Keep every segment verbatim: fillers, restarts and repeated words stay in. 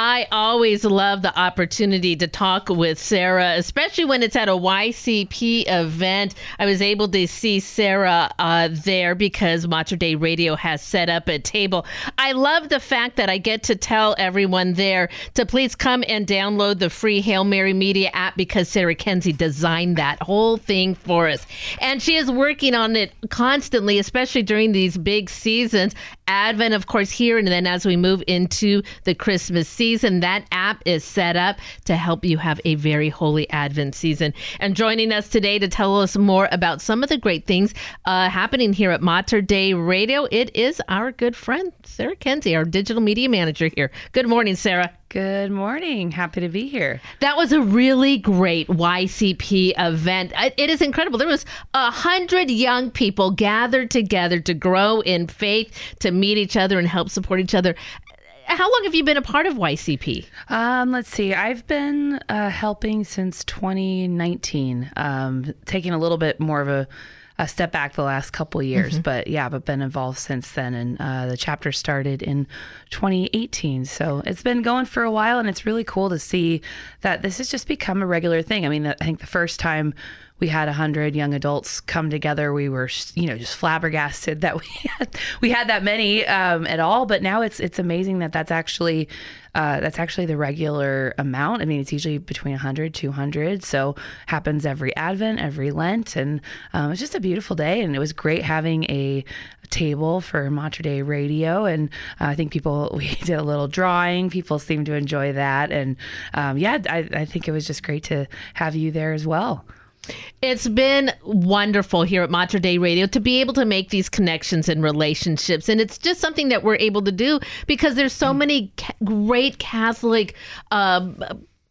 I always love the opportunity to talk with Sarah, especially when it's at a Y C P event. I was able to see Sarah uh, there because Mater Dei Radio has set up a table. I love the fact that I get to tell everyone there to please come and download the free Hail Mary Media app because Sarah Kenzie designed that whole thing for us. And she is working on it constantly, especially during these big seasons. Advent, of course, here, and then as we move into the Christmas season, that app is set up to help you have a very holy Advent season. And joining us today to tell us more about some of the great things uh, happening here at Mater Dei Radio, it is our good friend, Sarah Kenzie, our digital media manager here. Good morning, Sarah. Good morning. Happy to be here. That was a really great Y C P event. It is incredible. There was a hundred young people gathered together to grow in faith, to meet each other and help support each other. How long have you been a part of Y C P? Um, let's see. I've been uh, helping since twenty nineteen, um, taking a little bit more of a a step back the last couple of years, mm-hmm. but yeah, but been involved since then. And uh, the chapter started in twenty eighteen. So it's been going for a while, and it's really cool to see that this has just become a regular thing. I mean, I think the first time we had a hundred young adults come together, we were, you know, just flabbergasted that we had, we had that many um, at all. But now it's it's amazing that that's actually uh, that's actually the regular amount. I mean, it's usually between one hundred, two hundred. So happens every Advent, every Lent, and um, it's just a beautiful day. And it was great having a table for Mater Dei Radio, and uh, I think people we did a little drawing. People seemed to enjoy that, and um, yeah, I, I think it was just great to have you there as well. It's been wonderful here at Mater Dei Radio to be able to make these connections and relationships. And it's just something that we're able to do because there's so many ca- great Catholic um,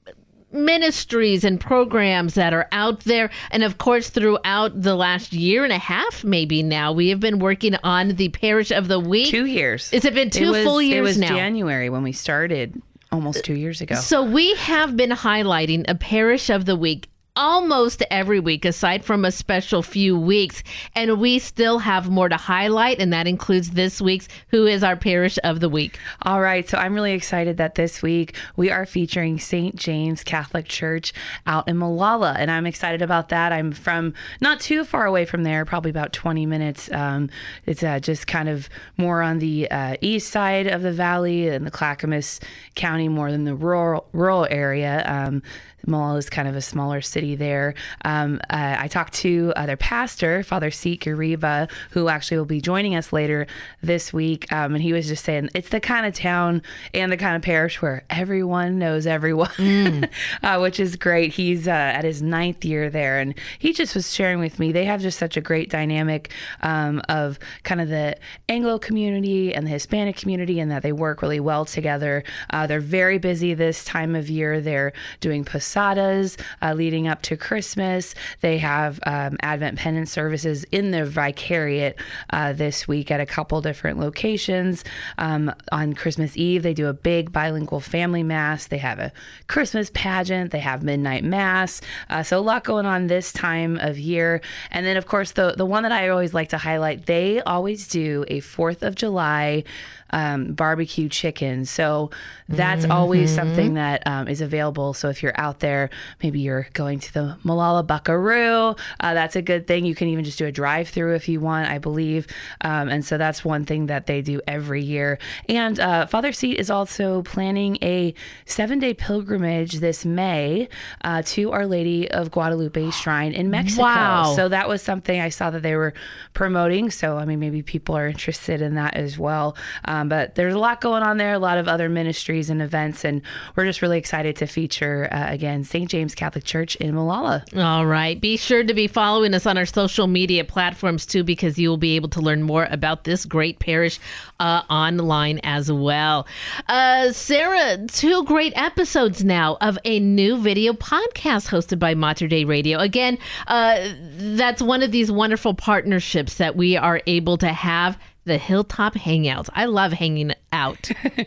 ministries and programs that are out there. And of course, throughout the last year and a half, maybe now, we have been working on the Parish of the Week. Two years. Has it been two it was, full years now? It was January when we started, almost two years ago. So we have been highlighting a Parish of the Week almost every week, aside from a special few weeks. And we still have more to highlight, and that includes this week's Who is Our Parish of the Week. All right. So I'm really excited that this week we are featuring Saint James Catholic Church out in Molalla. And I'm excited about that. I'm from not too far away from there, probably about twenty minutes. Um, it's uh, just kind of more on the uh, east side of the valley in the Clackamas County, more than the rural, rural area. Um, Molalla is kind of a smaller city there. Um, uh, I talked to uh, their pastor, Father Seat Gariba, who actually will be joining us later this week. Um, and he was just saying it's the kind of town and the kind of parish where everyone knows everyone, mm. uh, which is great. He's uh, at his ninth year there. And he just was sharing with me, they have just such a great dynamic um, of kind of the Anglo community and the Hispanic community, and that they work really well together. Uh, they're very busy this time of year. They're doing posadas uh, leading up to Christmas. They have um, Advent penance services in the Vicariate uh, this week at a couple different locations. Um, on Christmas Eve, they do a big bilingual family mass. They have a Christmas pageant. They have midnight mass. Uh, so a lot going on this time of year. And then, of course, the, the one that I always like to highlight, they always do a fourth of July Um, barbecue chicken. So that's mm-hmm. always something that um, is available. So if you're out there, maybe you're going to the Molalla Buckaroo, uh, that's a good thing. You can even just do a drive-through if you want, I believe. Um, and so that's one thing that they do every year. And uh, Father Seat is also planning a seven-day pilgrimage this May uh, to Our Lady of Guadalupe Shrine in Mexico. Wow. So that was something I saw that they were promoting. So, I mean, maybe people are interested in that as well. Um, but there's a lot going on there, a lot of other ministries and events, and we're just really excited to feature, uh, again, Saint James Catholic Church in Molalla. All right. Be sure to be following us on our social media platforms, too, because you will be able to learn more about this great parish uh, online as well. Uh, Sarah, two great episodes now of a new video podcast hosted by Mater Dei Radio. Again, uh, that's one of these wonderful partnerships that we are able to have. The Hilltop Hangouts. I love hanging out.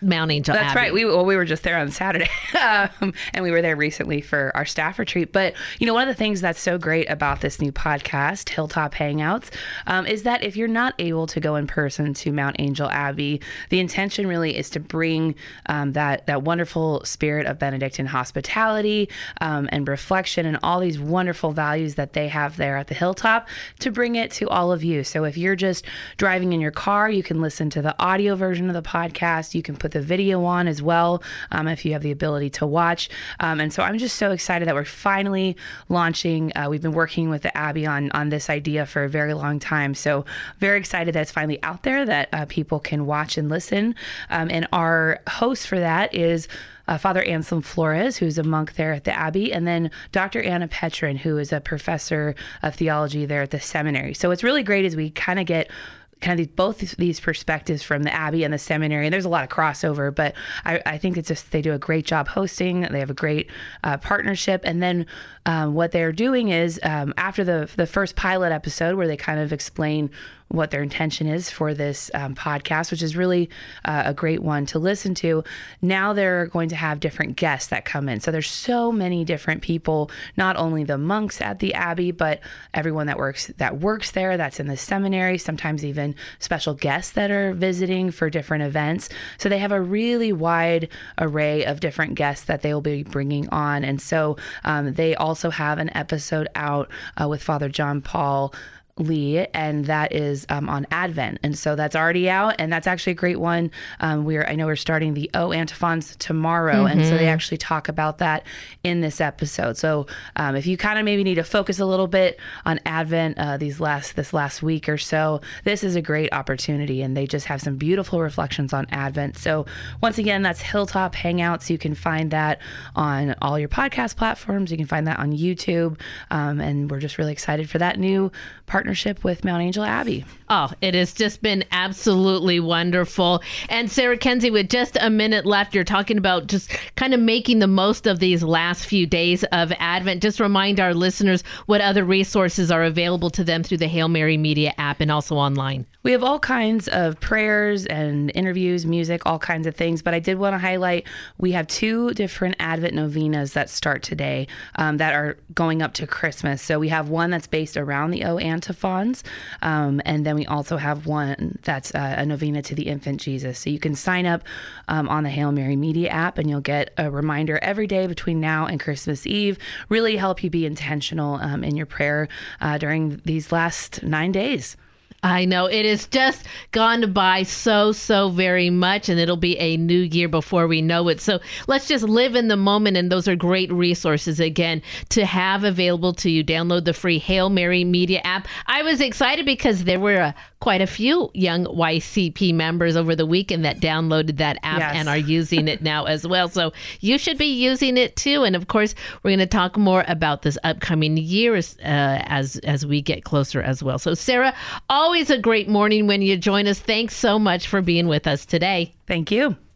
Mount Angel That's Abbey. right. We well, we were just there on Saturday, um, and we were there recently for our staff retreat. But you know, one of the things that's so great about this new podcast, Hilltop Hangouts, um, is that if you're not able to go in person to Mount Angel Abbey, the intention really is to bring um, that that wonderful spirit of Benedictine hospitality um, and reflection and all these wonderful values that they have there at the Hilltop, to bring it to all of you. So if you're just driving in your car, you can listen to the audio version of the podcast. You can put the video on as well, um, if you have the ability to watch. Um, and so I'm just so excited that we're finally launching. Uh, we've been working with the Abbey on, on this idea for a very long time. So very excited that it's finally out there, that uh, people can watch and listen. Um, and our host for that is Uh, Father Anselm Flores, who's a monk there at the Abbey, and then Doctor Anna Petrin, who is a professor of theology there at the seminary. So what's really great is we kind of get kind of these, both these perspectives from the Abbey and the seminary. And there's a lot of crossover, but I, I think it's just, they do a great job hosting. They have a great uh, partnership. And then um, what they're doing is um, after the the first pilot episode, where they kind of explain what their intention is for this um, podcast, which is really uh, a great one to listen to. Now they're going to have different guests that come in. So there's so many different people, not only the monks at the Abbey, but everyone that works that works there, that's in the seminary, sometimes even special guests that are visiting for different events. So they have a really wide array of different guests that they will be bringing on. And so um, they also have an episode out uh, with Father John Paul Lee, and that is um, on Advent, and so that's already out, and that's actually a great one. Um, we're I know we're starting the O antiphons tomorrow, mm-hmm. and so they actually talk about that in this episode. So um, if you kind of maybe need to focus a little bit on Advent uh, these last this last week or so, this is a great opportunity, and they just have some beautiful reflections on Advent. So once again, that's Hilltop Hangouts. You can find that on all your podcast platforms. You can find that on YouTube, um, and we're just really excited for that new partnership with Mount Angel Abbey. Oh, it has just been absolutely wonderful. And Sarah Kenzie, with just a minute left, you're talking about just kind of making the most of these last few days of Advent. Just remind our listeners what other resources are available to them through the Hail Mary Media app and also online. We have all kinds of prayers and interviews, music, all kinds of things. But I did want to highlight, we have two different Advent novenas that start today um, that are going up to Christmas. So we have one that's based around the O antiphons. Um, and then we also have one that's uh, a novena to the infant Jesus. So you can sign up um, on the Hail Mary Media app, and you'll get a reminder every day between now and Christmas Eve. Really help you be intentional um, in your prayer uh, during these last nine days. I know it has just gone by so, so very much, and it'll be a new year before we know it. So let's just live in the moment, and those are great resources, again, to have available to you. Download the free Hail Mary Media app. I was excited because there were a, quite a few young Y C P members over the weekend that downloaded that app yes. and are using it now as well. So you should be using it too. And of course, we're going to talk more about this upcoming year uh, as, as we get closer as well. So Sarah, always Always a great morning when you join us. Thanks so much for being with us today. Thank you.